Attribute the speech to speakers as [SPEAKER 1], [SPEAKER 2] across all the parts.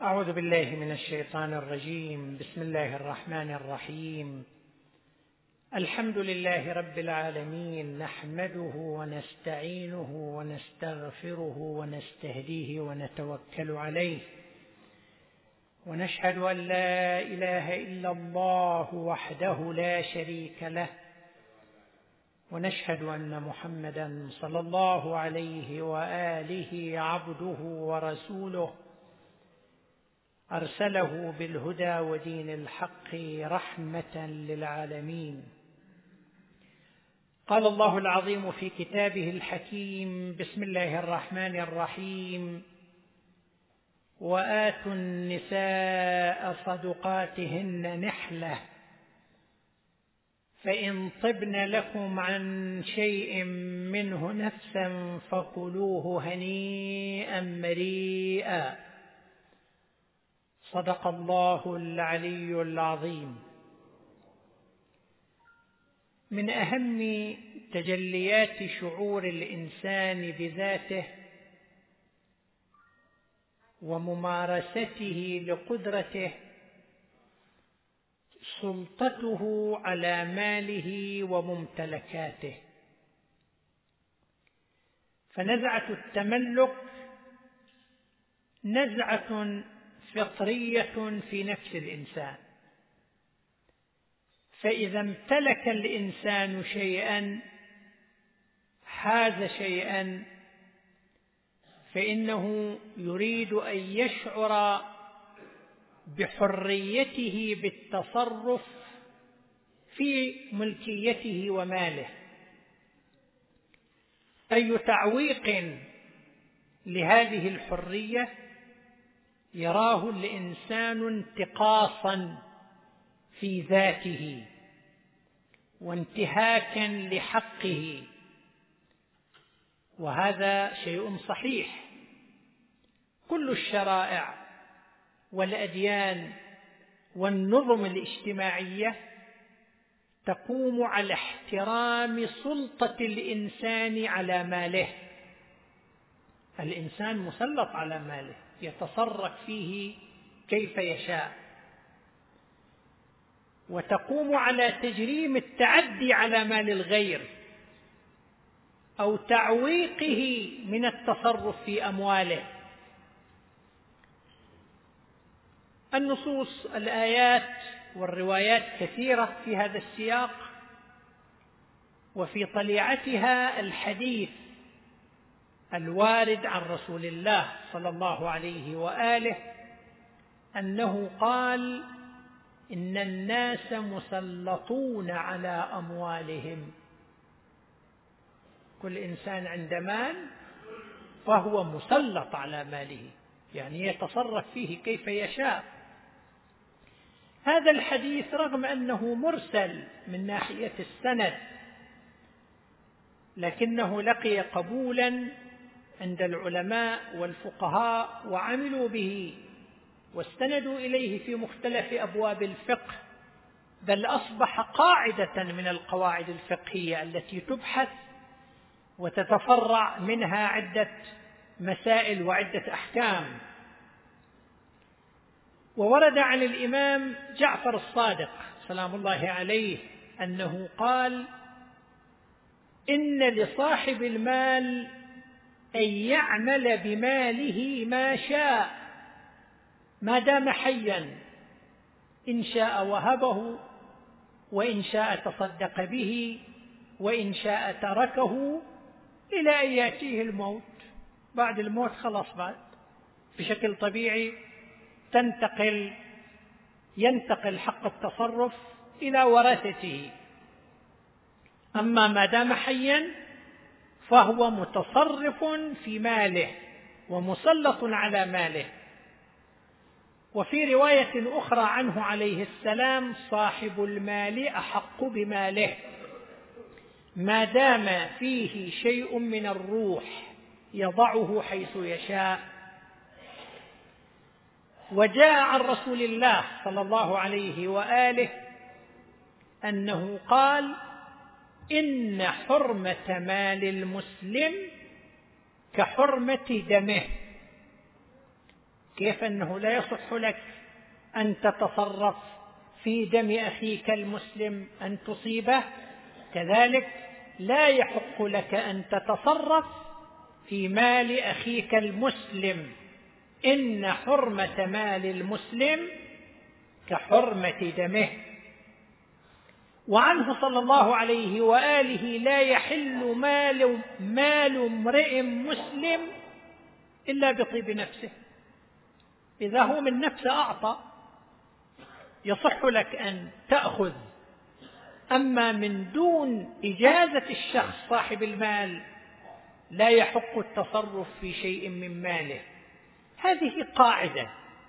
[SPEAKER 1] أعوذ بالله من الشيطان الرجيم. بسم الله الرحمن الرحيم. الحمد لله رب العالمين، نحمده ونستعينه ونستغفره ونستهديه ونتوكل عليه، ونشهد أن لا إله إلا الله وحده لا شريك له، ونشهد أن محمدا صلى الله عليه وآله عبده ورسوله، أرسله بالهدى ودين الحق رحمة للعالمين. قال الله العظيم في كتابه الحكيم: بسم الله الرحمن الرحيم: وآتوا النساء صدقاتهن نحلة فإن طبن لكم عن شيء منه نفسا فكلوه هنيئا مريئا. صدق الله العلي العظيم. من أهم تجليات شعور الإنسان بذاته وممارسته لقدرته سلطته على ماله وممتلكاته، فنزعة التملك نزعة فطرية في نفس الإنسان، فإذا امتلك الإنسان شيئا حاز شيئا فإنه يريد أن يشعر بحريته بالتصرف في ملكيته وماله. أي تعويق لهذه الحرية يراه الإنسان انتقاصا في ذاته وانتهاكا لحقه، وهذا شيء صحيح. كل الشرائع والأديان والنظم الاجتماعية تقوم على احترام سلطة الإنسان على ماله. الإنسان مسلط على ماله، يتصرف فيه كيف يشاء، وتقوم على تجريم التعدي على مال الغير أو تعويقه من التصرف في أمواله. النصوص الآيات والروايات كثيرة في هذا السياق، وفي طليعتها الحديث الوارد عن رسول الله صلى الله عليه وآله أنه قال: إن الناس مسلطون على أموالهم. كل إنسان عند مال فهو مسلط على ماله، يعني يتصرف فيه كيف يشاء. هذا الحديث رغم أنه مرسل من ناحية السند، لكنه لقي قبولا عند العلماء والفقهاء وعملوا به واستندوا إليه في مختلف أبواب الفقه، بل أصبح قاعدة من القواعد الفقهية التي تبحث وتتفرع منها عدة مسائل وعدة أحكام. وورد عن الإمام جعفر الصادق سلام الله عليه أنه قال: إن لصاحب المال أن يعمل بماله ما شاء ما دام حيا، إن شاء وهبه، وإن شاء تصدق به، وإن شاء تركه إلى أن يأتيه الموت. بعد الموت خلاص، بعد بشكل طبيعي ينتقل حق التصرف إلى ورثته. أما ما دام حيا فهو متصرف في ماله ومسلط على ماله. وفي رواية أخرى عنه عليه السلام: صاحب المال أحق بماله ما دام فيه شيء من الروح يضعه حيث يشاء. وجاء عن رسول الله صلى الله عليه وآله أنه قال: إن حرمة مال المسلم كحرمة دمه، كيف أنه لا يصح لك أن تتصرف في دم أخيك المسلم أن تصيبه، كذلك لا يحق لك أن تتصرف في مال أخيك المسلم، إن حرمة مال المسلم كحرمة دمه. وعنه صلى الله عليه وآله: لا يحل مال امرئ مسلم إلا بطيب نفسه. إذا هو من نفسه أعطى يصح لك أن تأخذ، أما من دون إجازة الشخص صاحب المال لا يحق التصرف في شيء من ماله. هذه قاعدة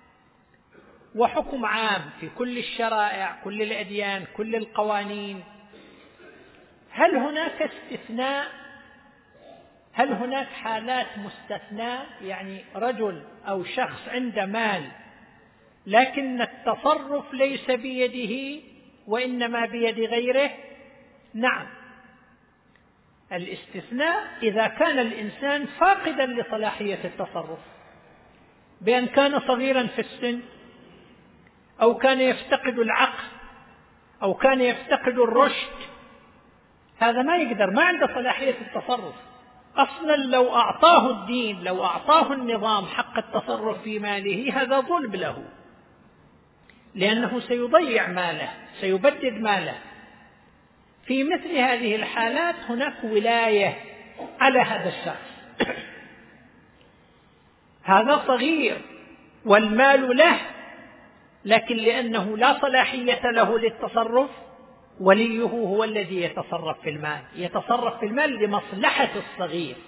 [SPEAKER 1] وحكم عام في كل الشرائع، كل الأديان، كل القوانين. هل هناك استثناء؟ هل هناك حالات مستثناة؟ يعني رجل أو شخص عنده مال لكن التصرف ليس بيده وإنما بيد غيره؟ نعم. الاستثناء إذا كان الإنسان فاقدا لصلاحية التصرف، بأن كان صغيرا في السن، أو كان يفتقد العقل، أو كان يفتقد الرشد، هذا ما يقدر، ما عنده صلاحية التصرف أصلا. لو أعطاه الدين، لو أعطاه النظام حق التصرف في ماله، هذا ظلم له، لأنه سيضيع ماله، سيبدد ماله. في مثل هذه الحالات هناك ولاية على هذا الشخص. هذا صغير والمال له، لكن لأنه لا صلاحية له للتصرف، وليه هو الذي يتصرف في المال، يتصرف في المال لمصلحة الصغير.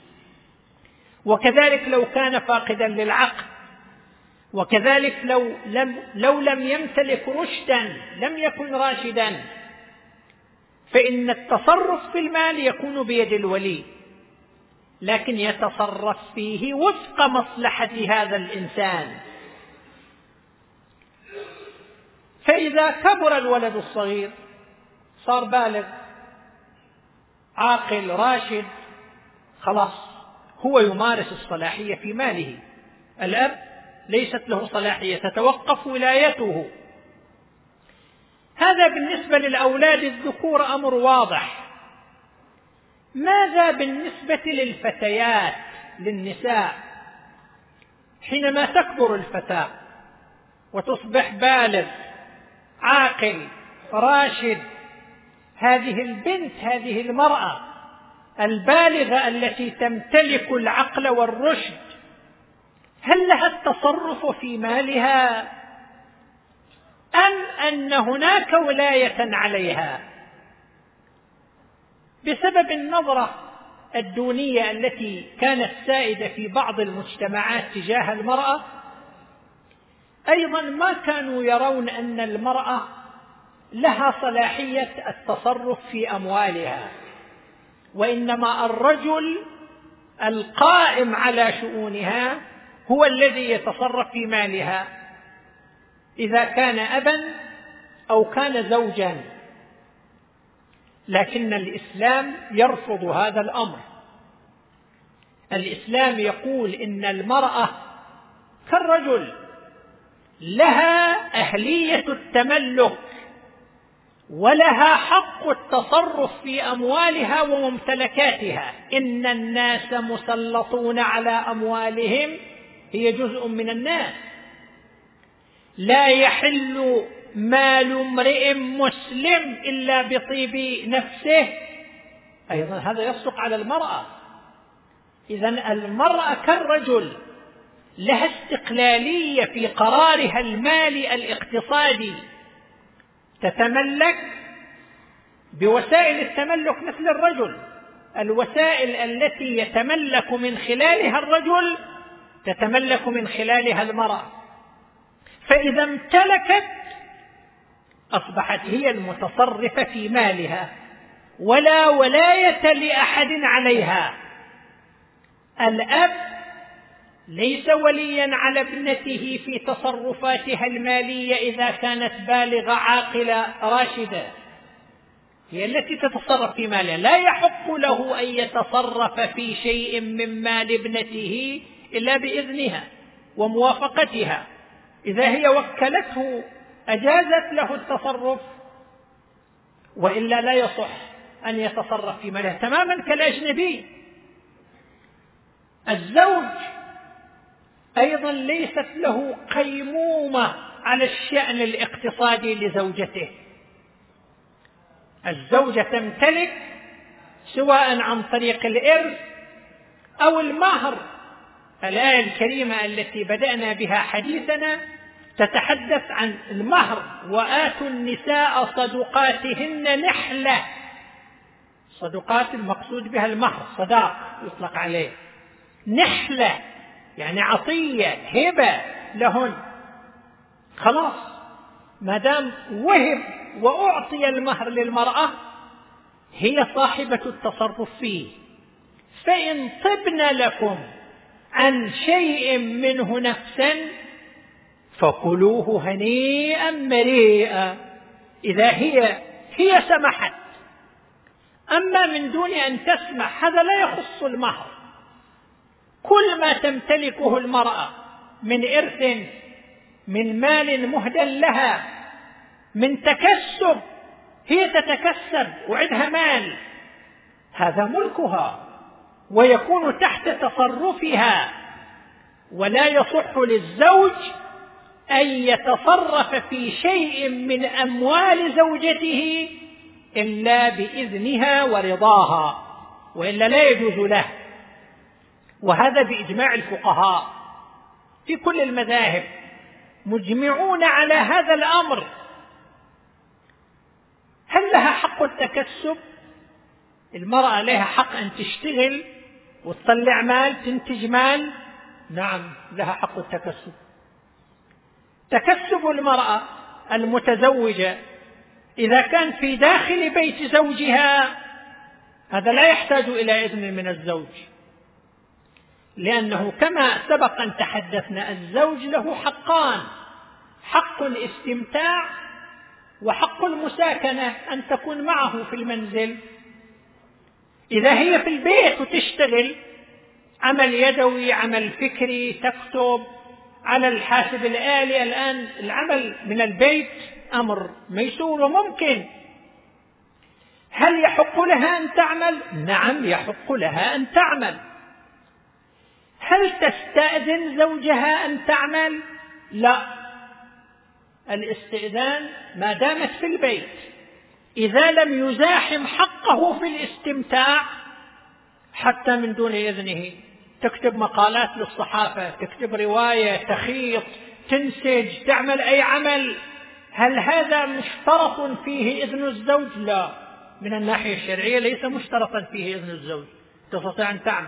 [SPEAKER 1] وكذلك لو كان فاقدا للعقل، وكذلك لو لم يمتلك رشدا، لم يكن راشدا، فإن التصرف في المال يكون بيد الولي، لكن يتصرف فيه وفق مصلحة هذا الإنسان. فإذا كبر الولد الصغير، صار بالغ عاقل راشد، خلاص هو يمارس الصلاحية في ماله. الأب ليست له صلاحية، تتوقف ولايته. هذا بالنسبة للأولاد الذكور أمر واضح. ماذا بالنسبة للفتيات، للنساء؟ حينما تكبر الفتاة وتصبح بالغ عاقل راشد، هذه البنت، هذه المرأة البالغة التي تمتلك العقل والرشد، هل لها التصرف في مالها، أم أن هناك ولاية عليها؟ بسبب النظرة الدونية التي كانت سائدة في بعض المجتمعات تجاه المرأة، أيضا ما كانوا يرون أن المرأة لها صلاحية التصرف في أموالها، وإنما الرجل القائم على شؤونها هو الذي يتصرف في مالها، إذا كان أبا أو كان زوجا. لكن الإسلام يرفض هذا الأمر. الإسلام يقول إن المرأة كالرجل، لها أهلية التملك ولها حق التصرف في أموالها وممتلكاتها. إن الناس مسلطون على أموالهم، هي جزء من الناس. لا يحل مال امرئ مسلم إلا بطيب نفسه، أيضا هذا يصدق على المرأة. إذن المرأة كالرجل لها استقلالية في قرارها المالي الاقتصادي، تتملك بوسائل التملك مثل الرجل. الوسائل التي يتملك من خلالها الرجل تتملك من خلالها المرأة، فإذا امتلكت أصبحت هي المتصرفة في مالها، ولا ولاية لأحد عليها. الأب ليس وليا على ابنته في تصرفاتها المالية إذا كانت بالغة عاقلة راشدة، هي التي تتصرف في مالها. لا يحق له أن يتصرف في شيء من مال ابنته إلا بإذنها. وموافقتها. إذا هي وكلته أجازت له التصرف، وإلا لا يصح أن يتصرف في ماله تماما كالأجنبي. الزوج أيضا ليست له قيمومة على الشأن الاقتصادي لزوجته. الزوجة تمتلك سواء عن طريق الإرث أو المهر. الآية الكريمة التي بدأنا بها حديثنا تتحدث عن المهر: وآتوا النساء صدقاتهن نحلة. صدقات المقصود بها المهر، صداق يطلق عليه. نحلة يعني عطية، هبة لهن. خلاص، ما دام وهب وأعطي المهر للمرأة هي صاحبة التصرف فيه. فإن طبن لكم عن شيء منه نفسا فكلوه هنيئا مريئا، إذا هي سمحت. أما من دون أن تسمح هذا لا يخص المهر. كل ما تمتلكه المرأة من إرث، من مال مهدى لها، من تكسب، هي تتكسب وعندها مال، هذا ملكها ويكون تحت تصرفها. ولا يصح للزوج أن يتصرف في شيء من أموال زوجته إلا بإذنها ورضاها، وإلا لا يجوز له. وهذا بإجماع الفقهاء في كل المذاهب، مجمعون على هذا الأمر. هل لها حق التكسب؟ المرأة لها حق أن تشتغل وتطلع مال، تنتج مال. نعم، لها حق التكسب. تكسب المرأة المتزوجة إذا كان في داخل بيت زوجها هذا لا يحتاج إلى إذن من الزوج، لأنه كما سبق أن تحدثنا الزوج له حقان: حق الاستمتاع وحق المساكنة، أن تكون معه في المنزل. إذا هي في البيت وتشتغل عمل يدوي، عمل فكري، تكتب على الحاسب الآلي، الآن العمل من البيت أمر ميسور وممكن. هل يحق لها أن تعمل؟ نعم، يحق لها أن تعمل. هل تستأذن زوجها أن تعمل؟ لا. الاستئذان ما دامت في البيت، إذا لم يزاحم حقه في الاستمتاع حتى من دون إذنه، تكتب مقالات للصحافة، تكتب رواية، تخيط، تنسج، تعمل أي عمل، هل هذا مشترط فيه إذن الزوج؟ لا، من الناحية الشرعية ليس مشترطا فيه إذن الزوج، تستطيع أن تعمل.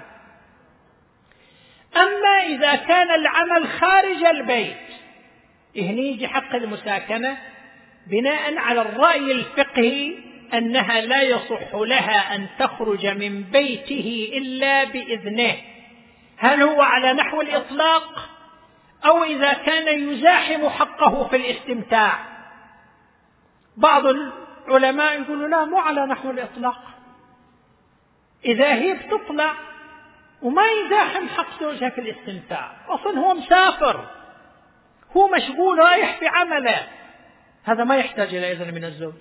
[SPEAKER 1] أما إذا كان العمل خارج البيت، يجي حق المساكنة بناء على الرأي الفقهي أنها لا يصح لها أن تخرج من بيته إلا بإذنه. هل هو على نحو الإطلاق أو إذا كان يزاحم حقه في الاستمتاع؟ بعض العلماء يقولوا لا، مو على نحو الإطلاق. إذا هي بتطلع وما يزاحم حق زوجها في الاستمتاع، أصلا هو مسافر، هو مشغول رايح في عمله، هذا ما يحتاج إلى إذن من الزوج.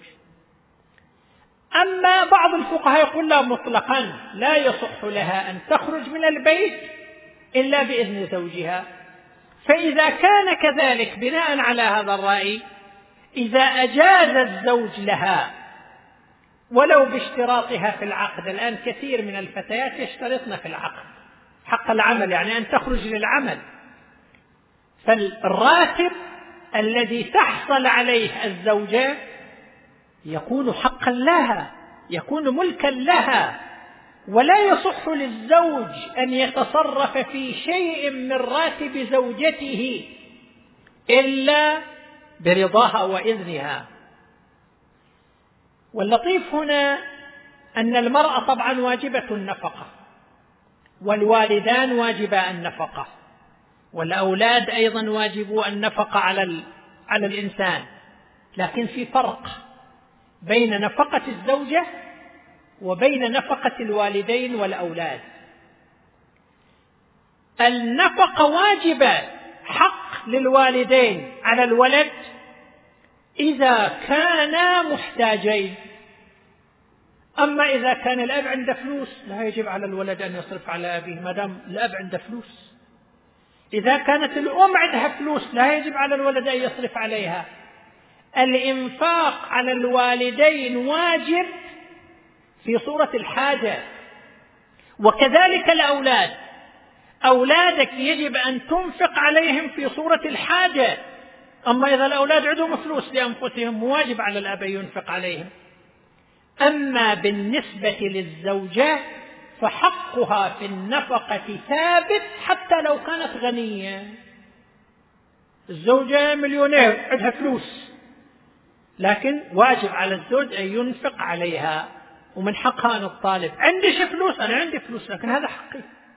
[SPEAKER 1] أما بعض الفقهاء يقول لا، مطلقا لا يصح لها أن تخرج من البيت إلا بإذن زوجها. فإذا كان كذلك بناء على هذا الرأي، إذا أجاز الزوج لها ولو باشتراطها في العقد، الآن كثير من الفتيات يشترطن في العقد حق العمل، يعني أن تخرج للعمل، فالراتب الذي تحصل عليه الزوجة يكون حقا لها، يكون ملكا لها، ولا يصح للزوج أن يتصرف في شيء من راتب زوجته إلا برضاها وإذنها. واللطيف هنا أن المرأة طبعا واجبة النفقة، والوالدان واجبا النفقة، والأولاد أيضا واجبوا النفقة على الإنسان، لكن في فرق بين نفقة الزوجة وبين نفقة الوالدين والأولاد. النفقة واجبة حق للوالدين على الولد إذا كانا محتاجين. أما إذا كان الأب عنده فلوس لا يجب على الولد أن يصرف على أبيه ما دام الأب عنده فلوس. إذا كانت الأم عندها فلوس لا يجب على الولد أن يصرف عليها. الإنفاق على الوالدين واجب في صورة الحاجة، وكذلك الأولاد، أولادك يجب أن تنفق عليهم في صورة الحاجة. أما إذا الأولاد عندهم فلوس لأنفسهم واجب على الأب ينفق عليهم. أما بالنسبة للزوجة فحقها في النفقة ثابت حتى لو كانت غنية. الزوجة مليونير عندها فلوس، لكن واجب على الزوج أن ينفق عليها، ومن حقها أن الطالب عندش فلوس، أنا عندي فلوس لكن هذا حقي.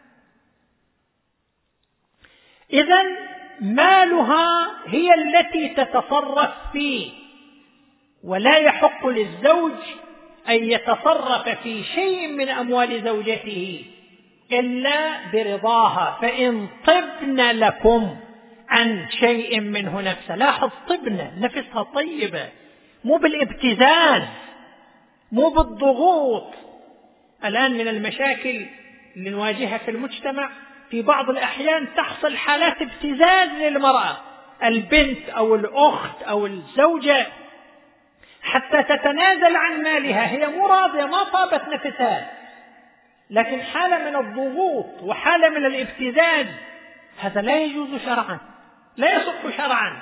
[SPEAKER 1] إذن مالها هي التي تتصرف فيه، ولا يحق للزوج أن يتصرف في شيء من أموال زوجته إلا برضاها، فإن طبن لكم عن شيء منه نفسه. لاحظ طبن، نفسها طيبة، مو بالابتزاز، مو بالضغوط. الآن من المشاكل اللي نواجهها في المجتمع في بعض الأحيان تحصل حالات ابتزاز للمرأة، البنت أو الأخت أو الزوجة حتى تتنازل عن مالها، هي مو راضية، ما طابت نفسها، لكن حالة من الضغوط وحالة من الابتزاز، هذا لا يجوز شرعا، لا يصح شرعا.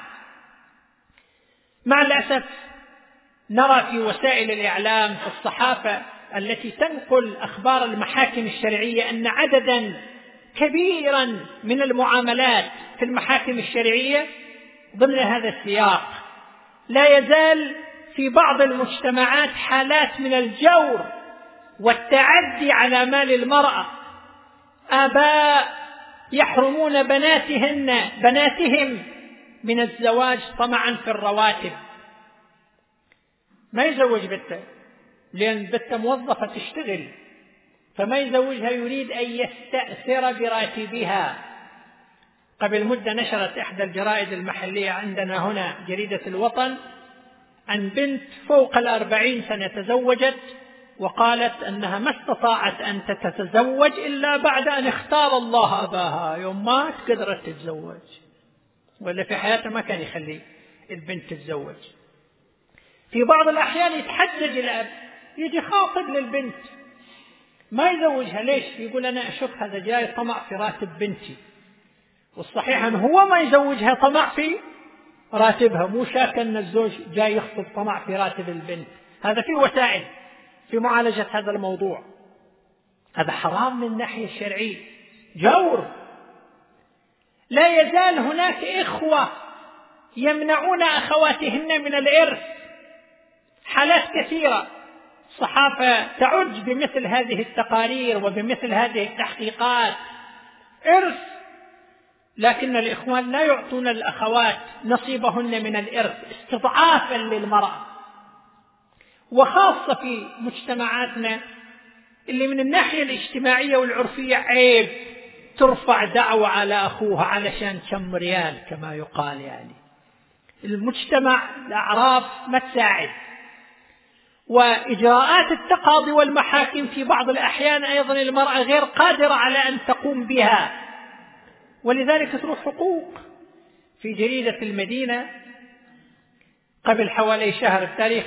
[SPEAKER 1] مع الأسف نرى في وسائل الإعلام في الصحافة التي تنقل أخبار المحاكم الشرعية أن عددا كبيرا من المعاملات في المحاكم الشرعية ضمن هذا السياق. لا يزال في بعض المجتمعات حالات من الجور والتعدي على مال المرأة، آباء يحرمون بناتهم من الزواج طمعا في الرواتب، ما يزوج بنته لأن بنته موظفة تشتغل، فما يزوجها، يريد أن يستأثر براتبها. قبل مدة نشرت إحدى الجرائد المحلية عندنا هنا جريدة الوطن عن بنت فوق 40 سنة تزوجت، وقالت أنها ما استطاعت أن تتزوج إلا بعد أن اختار الله أباها، يوم مات قدرت تتزوج، ولا في حياتها ما كان يخلي البنت تتزوج. في بعض الأحيان يتحجج الأب، يجي خاطب للبنت ما يزوجها، ليش؟ يقول أنا أشك هذا جاي طمع في راتب بنتي، والصحيح أنه هو ما يزوجها طمع في راتبها، مو شاك أن الزوج جاي يخطب طمع في راتب البنت. هذا في وسائل في معالجة هذا الموضوع، هذا حرام من الناحية الشرعية، جور. لا يزال هناك إخوة يمنعون أخواتهن من الإرث، حالات كثيرة. الصحافة تعج بمثل هذه التقارير وبمثل هذه التحقيقات، إرث، لكن الإخوان لا يعطون الأخوات نصيبهن من الإرث استضعافا للمرأة، وخاصة في مجتمعاتنا اللي من الناحية الاجتماعية والعرفية عيب ترفع دعوة على أخوها علشان كم ريال كما يقال. يعني المجتمع الأعراف ما تساعد، وإجراءات التقاضي والمحاكم في بعض الأحيان أيضا المرأة غير قادرة على أن تقوم بها، ولذلك تروح حقوق. في جريدة المدينة قبل حوالي شهر بتاريخ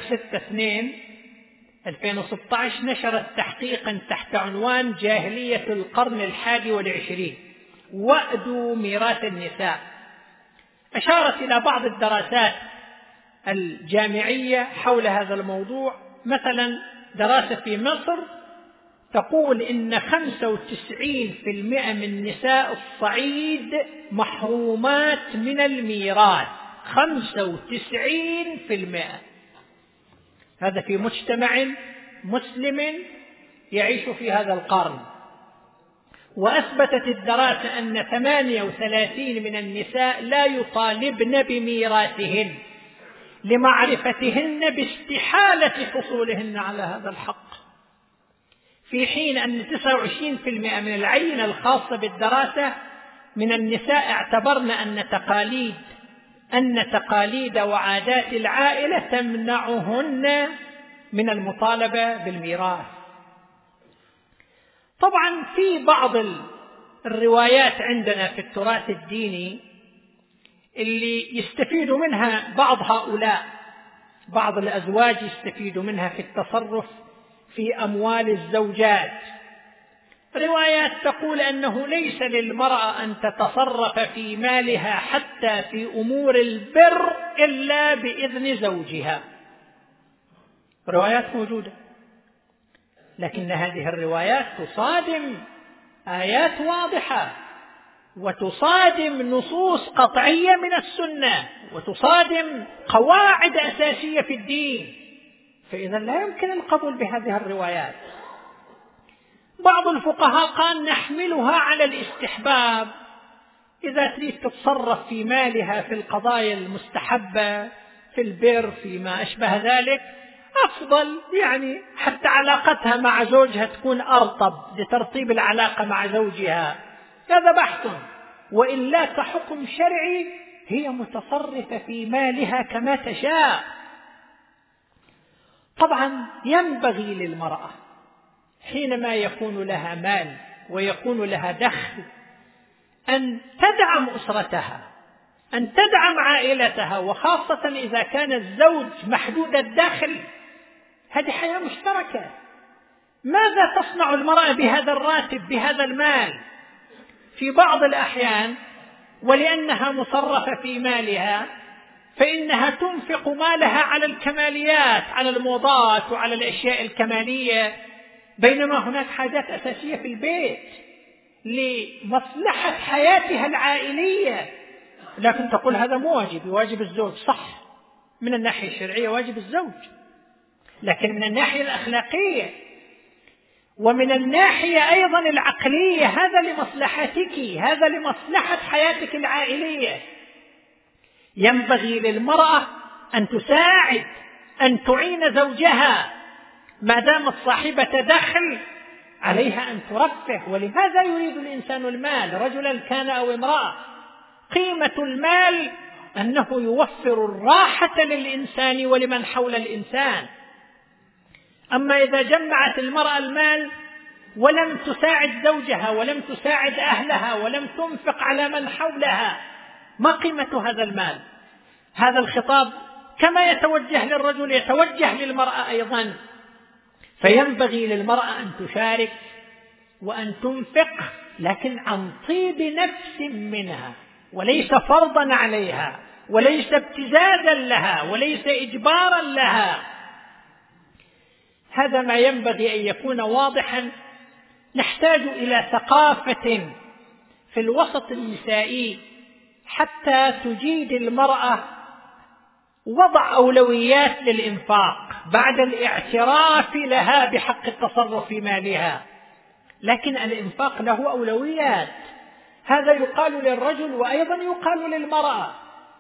[SPEAKER 1] 6/2/2016 نشرت تحقيقا تحت عنوان جاهلية القرن 21 وأد ميراث النساء. أشارت إلى بعض الدراسات الجامعية حول هذا الموضوع. مثلا دراسة في مصر تقول إن 95% من نساء الصعيد محرومات من الميراث، 95%. هذا في مجتمع مسلم يعيش في هذا القرن. وأثبتت الدراسة أن 38 من النساء لا يطالبن بميراثهن لمعرفتهن باستحالة حصولهن على هذا الحق، في حين أن 29% من العينة الخاصة بالدراسة من النساء اعتبرن أن تقاليد وعادات العائلة تمنعهن من المطالبة بالميراث. طبعا في بعض الروايات عندنا في التراث الديني اللي يستفيد منها بعض الأزواج يستفيد منها في التصرف في أموال الزوجات. روايات تقول أنه ليس للمرأة أن تتصرف في مالها حتى في أمور البر إلا بإذن زوجها. روايات موجودة، لكن هذه الروايات تصادم آيات واضحة، وتصادم نصوص قطعية من السنة، وتصادم قواعد أساسية في الدين، فإذا لا يمكن القبول بهذه الروايات. بعض الفقهاء قال نحملها على الاستحباب، إذا تريد تتصرف في مالها في القضايا المستحبة في البر فيما أشبه ذلك أفضل، يعني حتى علاقتها مع زوجها تكون أرطب لترطيب العلاقة مع زوجها، هذا بحث. وإلا كحكم شرعي هي متصرفة في مالها كما تشاء. طبعا ينبغي للمرأة حينما يكون لها مال ويكون لها دخل أن تدعم أسرتها، أن تدعم عائلتها، وخاصة إذا كان الزوج محدود الدخل. هذه حياة مشتركة. ماذا تصنع المرأة بهذا الراتب بهذا المال؟ في بعض الأحيان ولأنها مصرفة في مالها فإنها تنفق مالها على الكماليات، على الموضات وعلى الأشياء الكمالية، بينما هناك حاجات أساسية في البيت لمصلحة حياتها العائلية. لكن تقول هذا مو واجب الزوج. صح، من الناحية الشرعية واجب الزوج، لكن من الناحية الأخلاقية ومن الناحية أيضا العقلية هذا لمصلحتك، هذا لمصلحة حياتك العائلية. ينبغي للمرأة أن تساعد، أن تعين زوجها، ما دامت صاحبة دخل عليها أن ترفه. ولماذا يريد الإنسان المال، رجلا كان أو امرأة؟ قيمة المال أنه يوفر الراحة للإنسان ولمن حول الإنسان. أما إذا جمعت المرأة المال ولم تساعد زوجها ولم تساعد أهلها ولم تنفق على من حولها، ما قيمة هذا المال؟ هذا الخطاب كما يتوجه للرجل يتوجه للمرأة أيضا. فينبغي للمرأة أن تشارك وأن تنفق، لكن عن طيب نفس منها، وليس فرضا عليها، وليس ابتزازا لها، وليس إجبارا لها. هذا ما ينبغي أن يكون واضحا. نحتاج إلى ثقافة في الوسط النسائي حتى تجيد المرأة وضع أولويات للإنفاق بعد الاعتراف لها بحق التصرف في مالها. لكن الإنفاق له أولويات، هذا يقال للرجل وأيضا يقال للمرأة.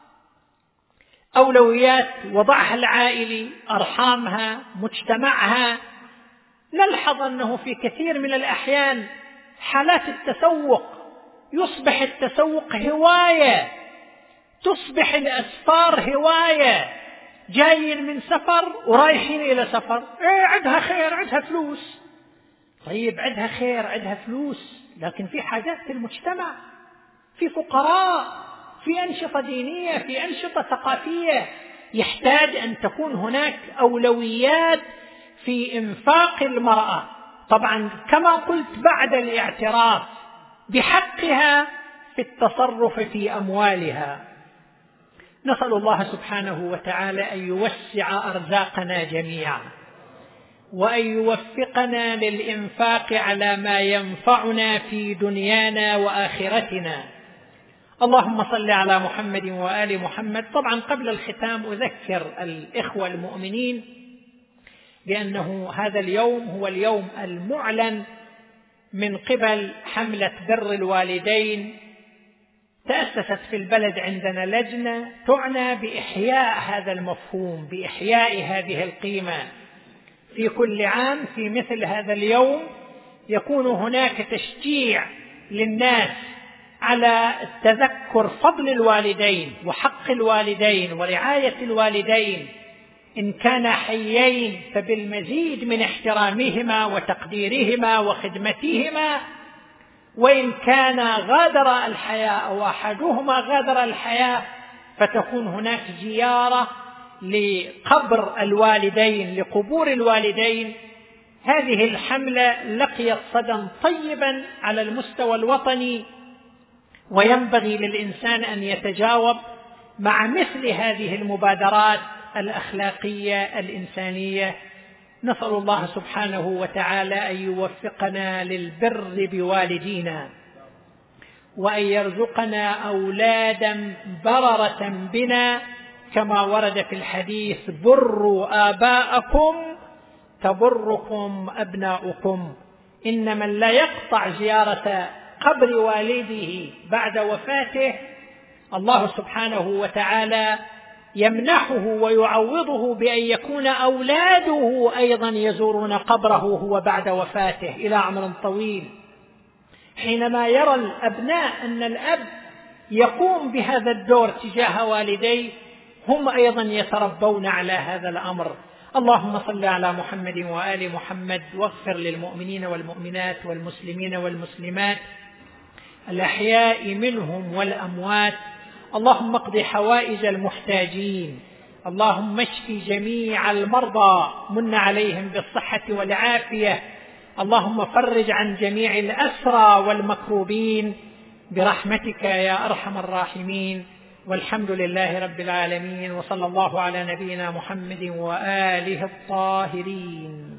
[SPEAKER 1] أولويات وضعها العائلي، أرحامها، مجتمعها. نلحظ أنه في كثير من الأحيان حالات التسوق يصبح التسوق هواية، تصبح الأسفار هواية، جايين من سفر ورايحين إلى سفر، عدها خير، عدها فلوس. طيب عدها خير، عدها فلوس، لكن في حاجات في المجتمع، في فقراء، في أنشطة دينية، في أنشطة ثقافية، يحتاج أن تكون هناك أولويات في إنفاق المرأة. طبعا كما قلت بعد الاعتراف بحقها في التصرف في أموالها. نسأل الله سبحانه وتعالى أن يوسع أرزاقنا جميعا، وأن يوفقنا للإنفاق على ما ينفعنا في دنيانا وآخرتنا. اللهم صل على محمد وآل محمد. طبعا قبل الختام أذكر الإخوة المؤمنين بأنه هذا اليوم هو اليوم المعلن من قبل حملة بر الوالدين. تأسست في البلد عندنا لجنة تعنى بإحياء هذا المفهوم، بإحياء هذه القيمة. في كل عام في مثل هذا اليوم يكون هناك تشجيع للناس على تذكر فضل الوالدين وحق الوالدين ورعاية الوالدين إن كانا حيين، فبالمزيد من احترامهما وتقديرهما وخدمتهما، وإن كان غادر الحياة أو أحدهما غادر الحياة فتكون هناك زيارة لقبر الوالدين، لقبور الوالدين. هذه الحملة لقيت صدى طيبا على المستوى الوطني، وينبغي للإنسان أن يتجاوب مع مثل هذه المبادرات الأخلاقية الإنسانية. نسأل الله سبحانه وتعالى أن يوفقنا للبر بوالدينا، وأن يرزقنا أولادا بررة بنا، كما ورد في الحديث: بروا آباءكم تبركم أبناؤكم. إن من لا يقطع زيارة قبر والده بعد وفاته الله سبحانه وتعالى يمنحه ويعوضه بأن يكون أولاده أيضا يزورون قبره هو بعد وفاته إلى عمر طويل. حينما يرى الأبناء أن الأب يقوم بهذا الدور تجاه والديه، هم أيضا يتربون على هذا الأمر. اللهم صل على محمد وآل محمد، واغفر للمؤمنين والمؤمنات والمسلمين والمسلمات الأحياء منهم والأموات. اللهم اقض حوائج المحتاجين، اللهم اشف جميع المرضى، من عليهم بالصحة والعافية، اللهم فرج عن جميع الأسرى والمكروبين برحمتك يا أرحم الراحمين. والحمد لله رب العالمين، وصلى الله على نبينا محمد وآله الطاهرين.